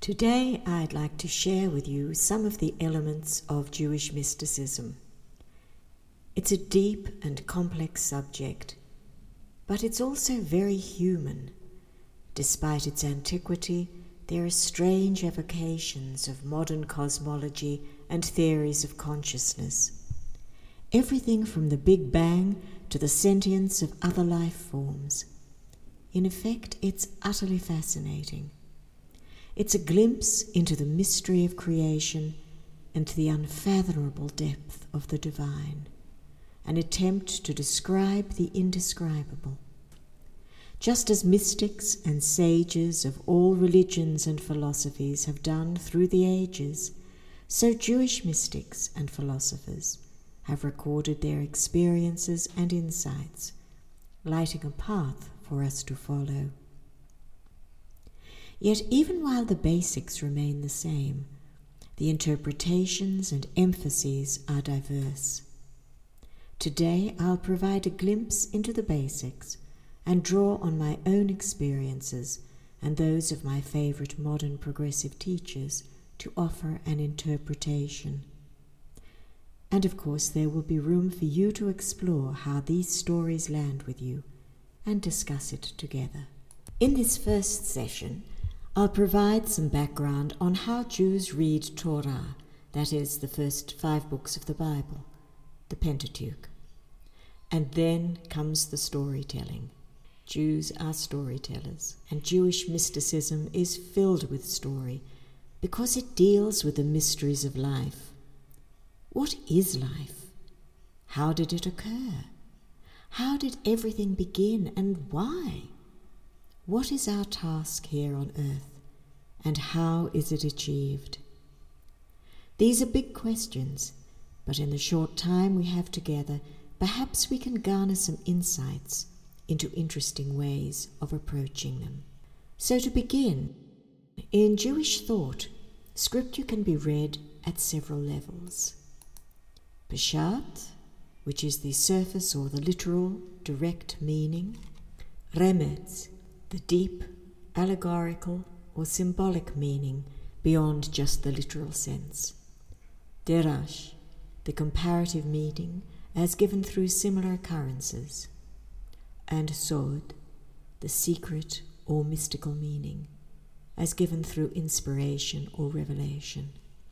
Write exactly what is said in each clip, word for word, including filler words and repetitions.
Today I'd like to share with you some of the elements of Jewish mysticism. It's a deep and complex subject, but it's also very human. Despite its antiquity, there are strange evocations of modern cosmology and theories of consciousness. Everything from the Big Bang to the sentience of other life forms. In effect, it's utterly fascinating. It's a glimpse into the mystery of creation and the unfathomable depth of the divine, an attempt to describe the indescribable. Just as mystics and sages of all religions and philosophies have done through the ages, so Jewish mystics and philosophers have recorded their experiences and insights, lighting a path for us to follow. Yet even while the basics remain the same, the interpretations and emphases are diverse. Today I'll provide a glimpse into the basics and draw on my own experiences and those of my favorite modern progressive teachers to offer an interpretation. And of course there will be room for you to explore how these stories land with you and discuss it together. In this first session, I'll provide some background on how Jews read Torah, that is, the first five books of the Bible, the Pentateuch. And then comes the storytelling. Jews are storytellers, and Jewish mysticism is filled with story because it deals with the mysteries of life. What is life? How did it occur? How did everything begin, and why? What is our task here on earth, and how is it achieved? These are big questions, but in the short time we have together, perhaps we can garner some insights into interesting ways of approaching them. So to begin, in Jewish thought, scripture can be read at several levels. Peshat, which is the surface or the literal, direct meaning. Remez, the deep, allegorical or symbolic meaning beyond just the literal sense. Derash, the comparative meaning as given through similar occurrences. And Sod, the secret or mystical meaning as given through inspiration or revelation.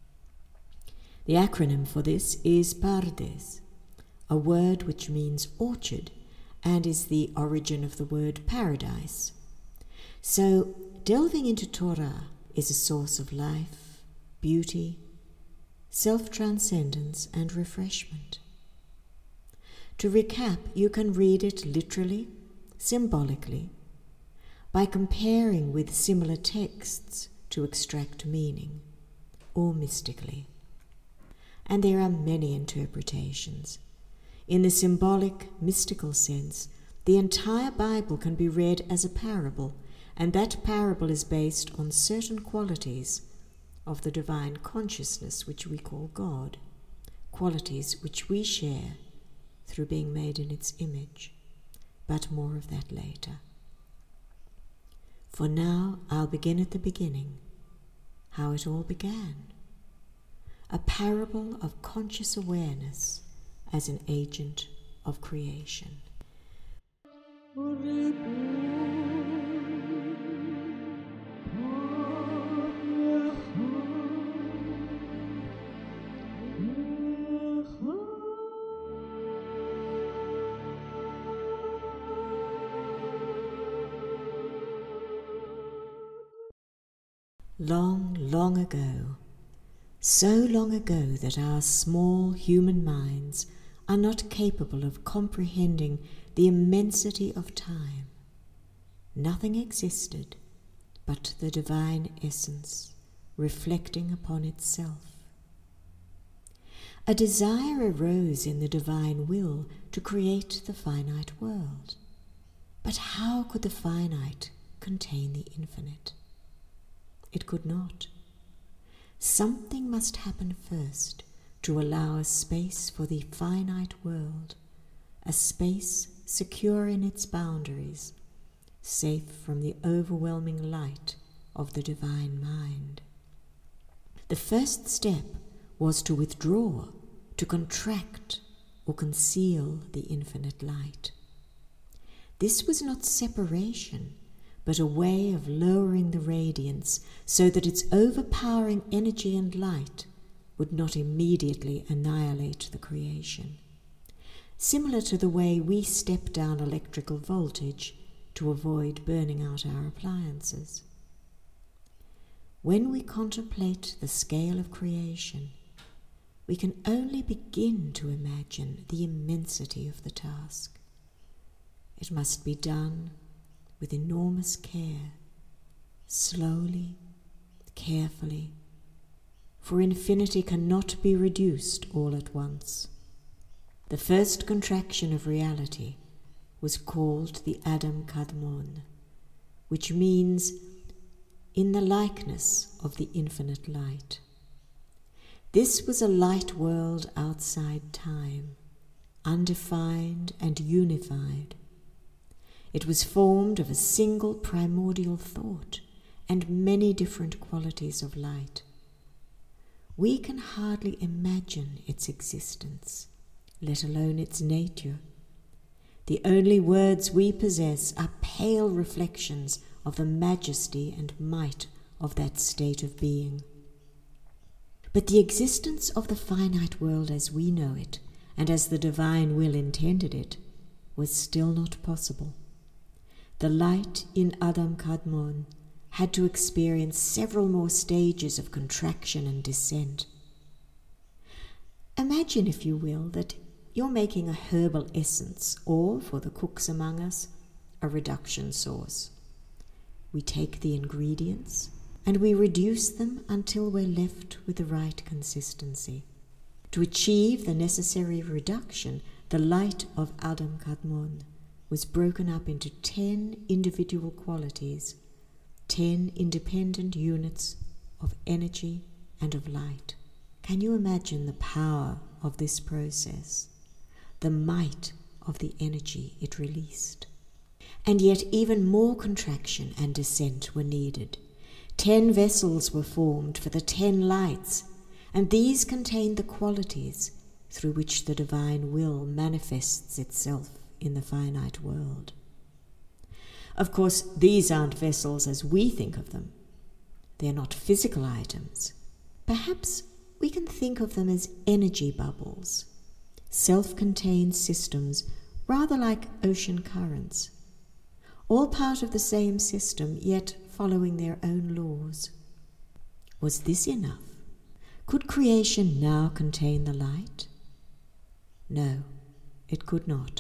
The acronym for this is Pardes, a word which means orchard and is the origin of the word paradise. So, delving into Torah is a source of life, beauty, self-transcendence, and refreshment. To recap, you can read it literally, symbolically, by comparing with similar texts to extract meaning, or mystically. And there are many interpretations. In the symbolic, mystical sense, the entire Bible can be read as a parable, and that parable is based on certain qualities of the divine consciousness which we call God, qualities which we share through being made in its image, but more of that later. For now, I'll begin at the beginning, how it all began. A parable of conscious awareness as an agent of creation. Long, long ago, so long ago that our small human minds are not capable of comprehending the immensity of time, nothing existed but the divine essence reflecting upon itself. A desire arose in the divine will to create the finite world. But how could the finite contain the infinite? It could not. Something must happen first to allow a space for the finite world, a space secure in its boundaries, safe from the overwhelming light of the divine mind. The first step was to withdraw, to contract or conceal the infinite light. This was not separation, but a way of lowering the radiance so that its overpowering energy and light would not immediately annihilate the creation, similar to the way we step down electrical voltage to avoid burning out our appliances. When we contemplate the scale of creation, we can only begin to imagine the immensity of the task. It must be done with enormous care, slowly, carefully, for infinity cannot be reduced all at once. The first contraction of reality was called the Adam Kadmon, which means in the likeness of the infinite light. This was a light world outside time, undefined and unified. It was formed of a single primordial thought and many different qualities of light. We can hardly imagine its existence, let alone its nature. The only words we possess are pale reflections of the majesty and might of that state of being. But the existence of the finite world as we know it, and as the divine will intended it, was still not possible. The light in Adam Kadmon had to experience several more stages of contraction and descent. Imagine, if you will, that you're making a herbal essence, or, for the cooks among us, a reduction sauce. We take the ingredients and we reduce them until we're left with the right consistency. To achieve the necessary reduction, the light of Adam Kadmon was broken up into ten individual qualities, ten independent units of energy and of light. Can you imagine the power of this process, the might of the energy it released? And yet even more contraction and descent were needed. Ten vessels were formed for the ten lights, and these contained the qualities through which the divine will manifests itself in the finite world. Of course, these aren't vessels as we think of them. They're not physical items. Perhaps we can think of them as energy bubbles, self-contained systems rather like ocean currents, all part of the same system, yet following their own laws. Was this enough? Could creation now contain the light? No, it could not.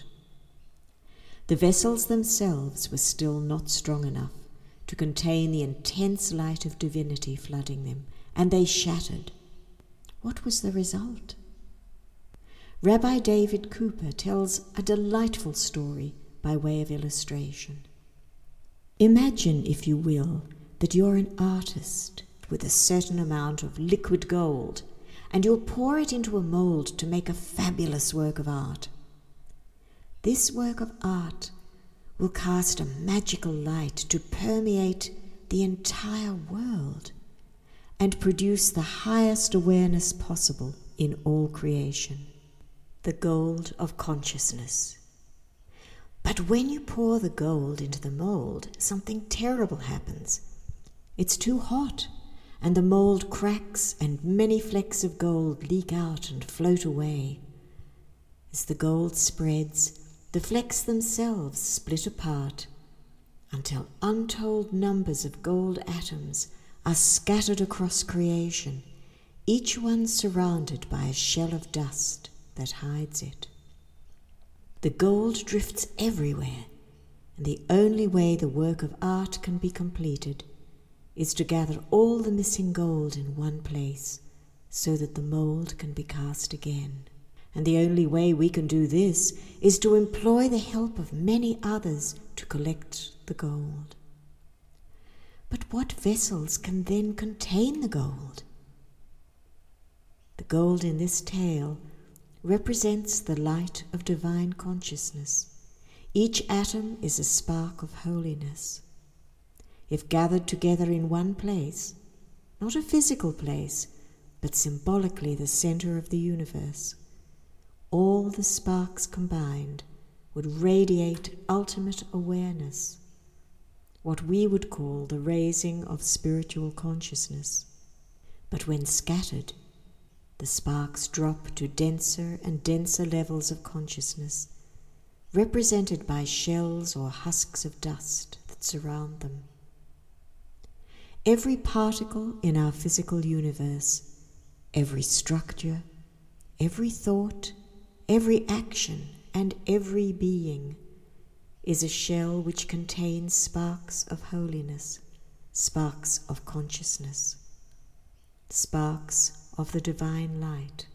The vessels themselves were still not strong enough to contain the intense light of divinity flooding them, and they shattered. What was the result? Rabbi David Cooper tells a delightful story by way of illustration. Imagine, if you will, that you're an artist with a certain amount of liquid gold, and you'll pour it into a mold to make a fabulous work of art. This work of art will cast a magical light to permeate the entire world and produce the highest awareness possible in all creation, the gold of consciousness. But when you pour the gold into the mold, something terrible happens. It's too hot, and the mold cracks, and many flecks of gold leak out and float away. As the gold spreads, the flecks themselves split apart until untold numbers of gold atoms are scattered across creation, each one surrounded by a shell of dust that hides it. The gold drifts everywhere, and the only way the work of art can be completed is to gather all the missing gold in one place so that the mold can be cast again. And the only way we can do this is to employ the help of many others to collect the gold. But what vessels can then contain the gold? The gold in this tale represents the light of divine consciousness. Each atom is a spark of holiness. If gathered together in one place, not a physical place, but symbolically the center of the universe, all the sparks combined would radiate ultimate awareness, what we would call the raising of spiritual consciousness. But when scattered, the sparks drop to denser and denser levels of consciousness, represented by shells or husks of dust that surround them. Every particle in our physical universe, every structure, every thought, every action, and every being is a shell which contains sparks of holiness, sparks of consciousness, sparks of the divine light.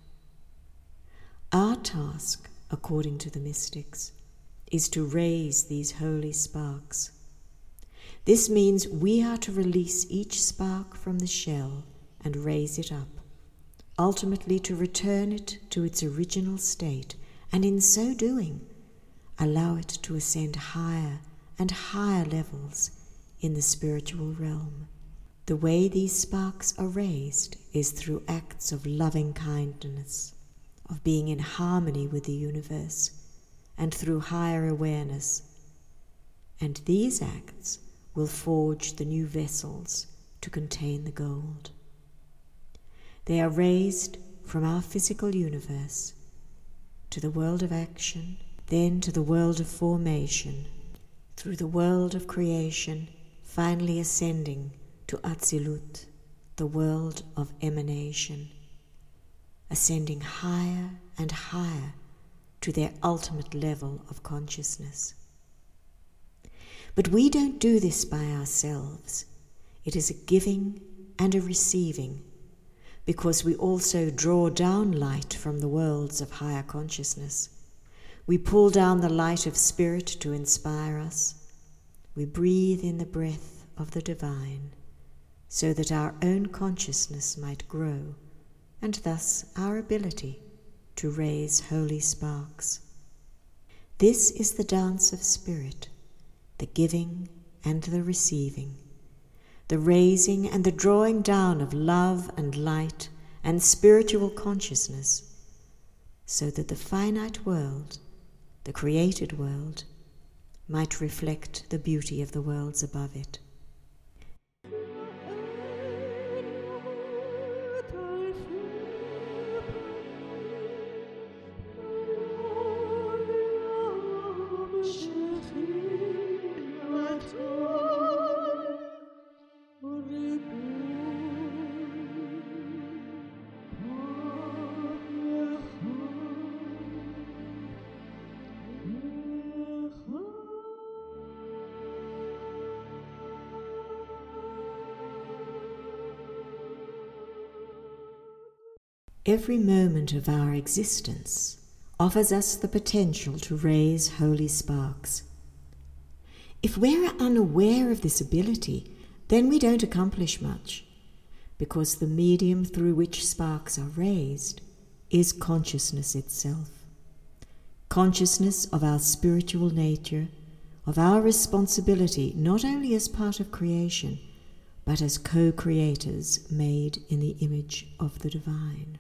Our task, according to the mystics, is to raise these holy sparks. This means we are to release each spark from the shell and raise it up, ultimately to return it to its original state, and in so doing, allow it to ascend higher and higher levels in the spiritual realm. The way these sparks are raised is through acts of loving kindness, of being in harmony with the universe, and through higher awareness. And these acts will forge the new vessels to contain the gold. They are raised from our physical universe to the world of action, then to the world of formation, through the world of creation, finally ascending to Atzilut, the world of emanation, ascending higher and higher to their ultimate level of consciousness. But we don't do this by ourselves. It is a giving and a receiving, because we also draw down light from the worlds of higher consciousness. We pull down the light of spirit to inspire us. We breathe in the breath of the divine, so that our own consciousness might grow, and thus our ability to raise holy sparks. This is the dance of spirit, the giving and the receiving, the raising and the drawing down of love and light and spiritual consciousness, so that the finite world, the created world, might reflect the beauty of the worlds above it. Every moment of our existence offers us the potential to raise holy sparks. If we're unaware of this ability, then we don't accomplish much, because the medium through which sparks are raised is consciousness itself. Consciousness of our spiritual nature, of our responsibility not only as part of creation, but as co-creators made in the image of the divine.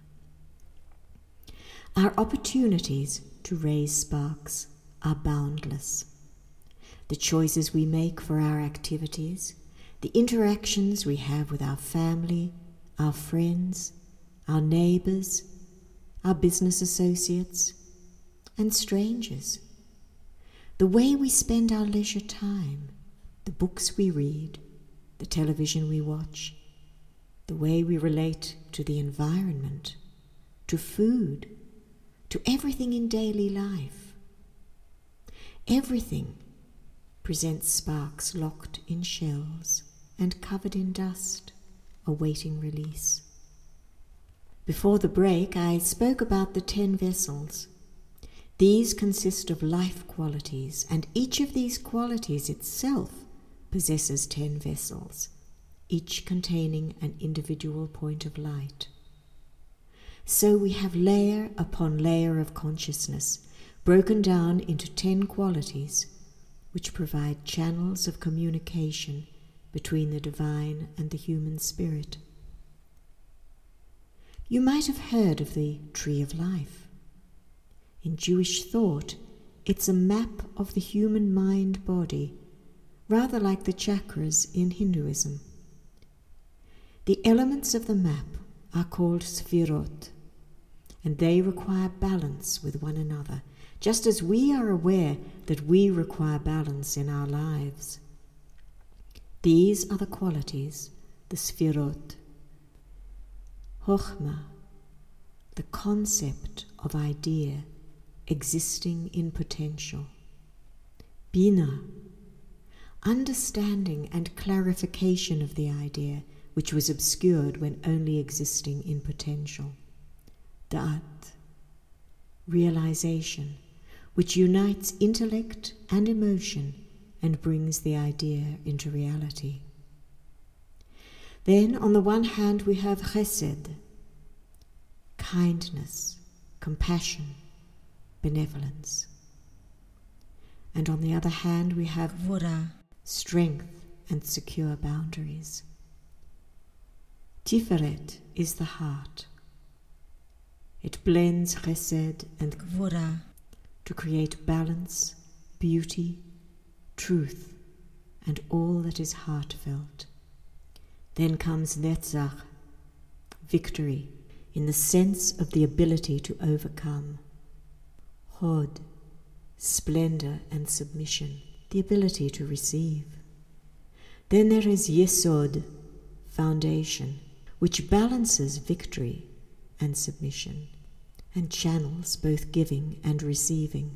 Our opportunities to raise sparks are boundless. The choices we make for our activities, the interactions we have with our family, our friends, our neighbors, our business associates, and strangers, the way we spend our leisure time, the books we read, the television we watch, the way we relate to the environment, to food, to everything in daily life. Everything presents sparks locked in shells and covered in dust, awaiting release. Before the break, I spoke about the ten vessels. These consist of life qualities, and each of these qualities itself possesses ten vessels, each containing an individual point of light. So we have layer upon layer of consciousness, broken down into ten qualities, which provide channels of communication between the divine and the human spirit. You might have heard of the Tree of Life. In Jewish thought, it's a map of the human mind-body, rather like the chakras in Hinduism. The elements of the map are called sphirot, and they require balance with one another, just as we are aware that we require balance in our lives. These are the qualities, the sphirot. Chokhmah, the concept of idea existing in potential. Bina, understanding and clarification of the idea which was obscured when only existing in potential. Da'at, realization, which unites intellect and emotion and brings the idea into reality. Then, on the one hand, we have chesed, kindness, compassion, benevolence. And on the other hand, we have Gvura, strength and secure boundaries. Tiferet is the heart. It blends chesed and Gvura to create balance, beauty, truth, and all that is heartfelt. Then comes Netzach, victory, in the sense of the ability to overcome. Hod, splendor and submission, the ability to receive. Then there is Yesod, foundation, which balances victory and submission, and channels both giving and receiving.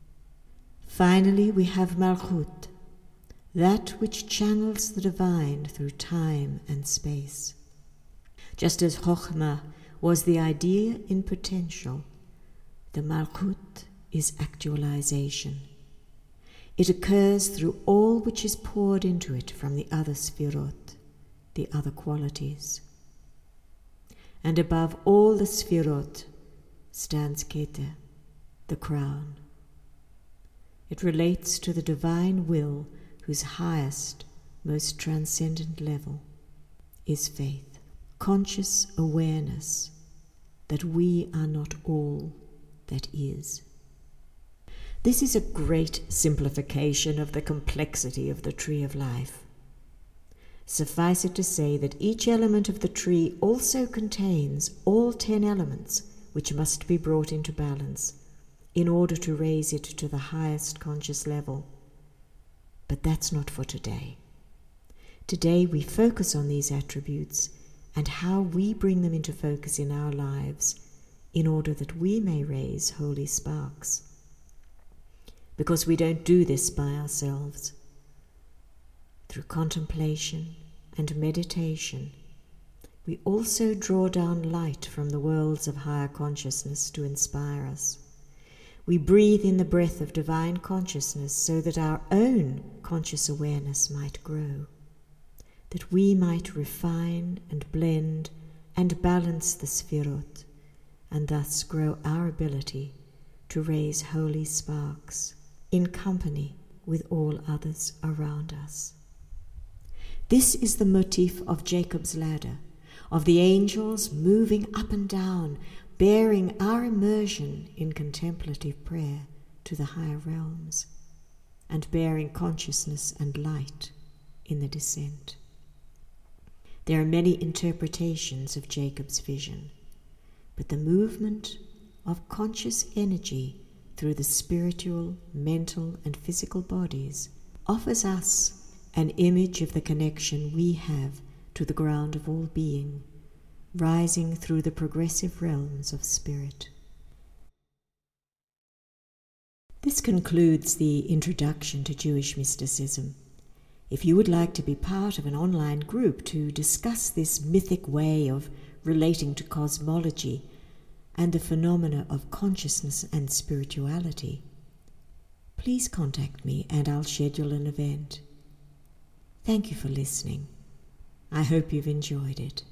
Finally, we have Malchut, that which channels the divine through time and space. Just as Chokhmah was the idea in potential, the Malchut is actualization. It occurs through all which is poured into it from the other sphirot, the other qualities. And above all the sphirot stands Keter, the crown. It relates to the divine will whose highest, most transcendent level is faith, conscious awareness that we are not all that is. This is a great simplification of the complexity of the Tree of Life. Suffice it to say that each element of the tree also contains all ten elements which must be brought into balance in order to raise it to the highest conscious level. But that's not for today. Today we focus on these attributes and how we bring them into focus in our lives in order that we may raise holy sparks. Because we don't do this by ourselves. Through contemplation and meditation, we also draw down light from the worlds of higher consciousness to inspire us. We breathe in the breath of divine consciousness so that our own conscious awareness might grow, that we might refine and blend and balance the sphirot, and thus grow our ability to raise holy sparks in company with all others around us. This is the motif of Jacob's ladder, of the angels moving up and down, bearing our immersion in contemplative prayer to the higher realms, and bearing consciousness and light in the descent. There are many interpretations of Jacob's vision, but the movement of conscious energy through the spiritual, mental, and physical bodies offers us an image of the connection we have to the ground of all being, rising through the progressive realms of spirit. This concludes the introduction to Jewish mysticism. If you would like to be part of an online group to discuss this mythic way of relating to cosmology and the phenomena of consciousness and spirituality, please contact me and I'll schedule an event. Thank you for listening. I hope you've enjoyed it.